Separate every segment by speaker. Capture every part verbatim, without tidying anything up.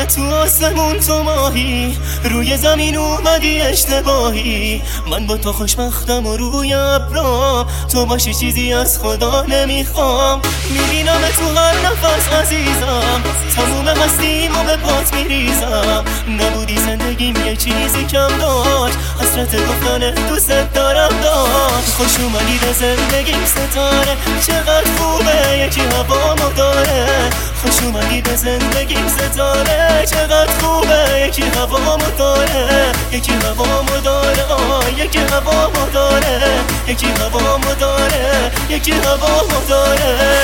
Speaker 1: تو آسمون تو ماهی، روی زمین اومدی اشتباهی. من با تو خوشبختم و روی ابرام، تو باشی چیزی از خدا نمیخوام. میبینم تو هر نفس عزیزم، تموم هستیم و به پات میریزم. نبودی زندگیم یه چیزی کم داشت، حسرت گفتن دوست دارم داشت. خوش اومدی به زندگیم ستاره، چقدر خوبه یکی هوامو داره. خوش اومدی به زندگیم ستاره، چقدر خوبه یکی هوامو داره. یکی هوامو داره، آه یکی هوامو داره. یکی هوامو داره، یکی هوامو داره.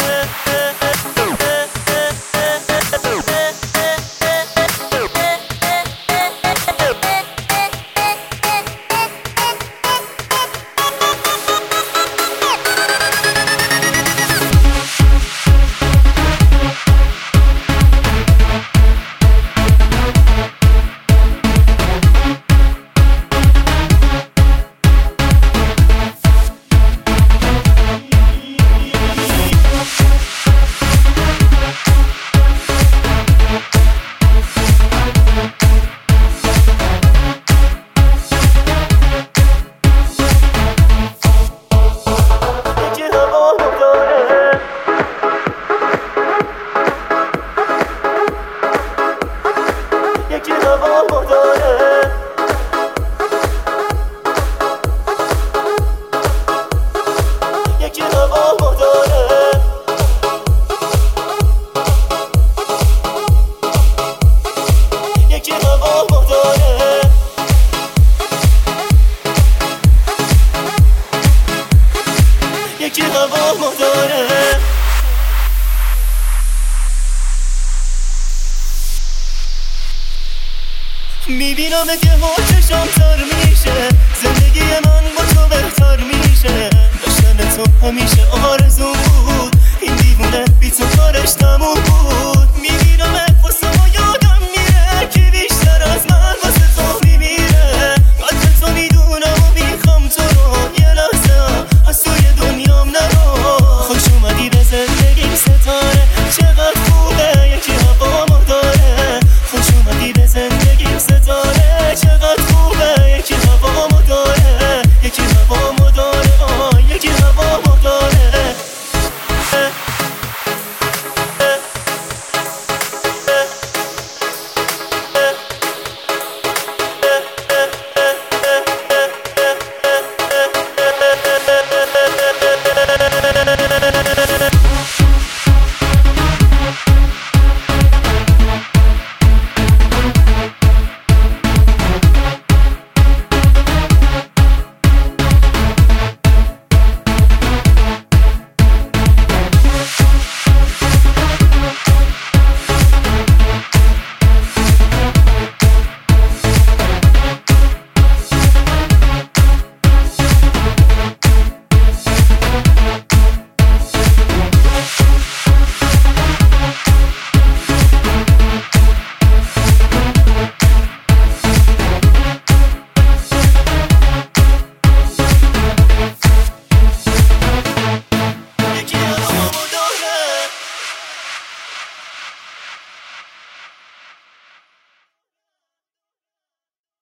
Speaker 1: یکی هوامو داره، یکی هوامو داره. یکی هوامو داره، یکی هوامو داره. میبینم که ها چشم تر میشه، زندگی من با تو بهتر میشه. داشتن تو همیشه آرزو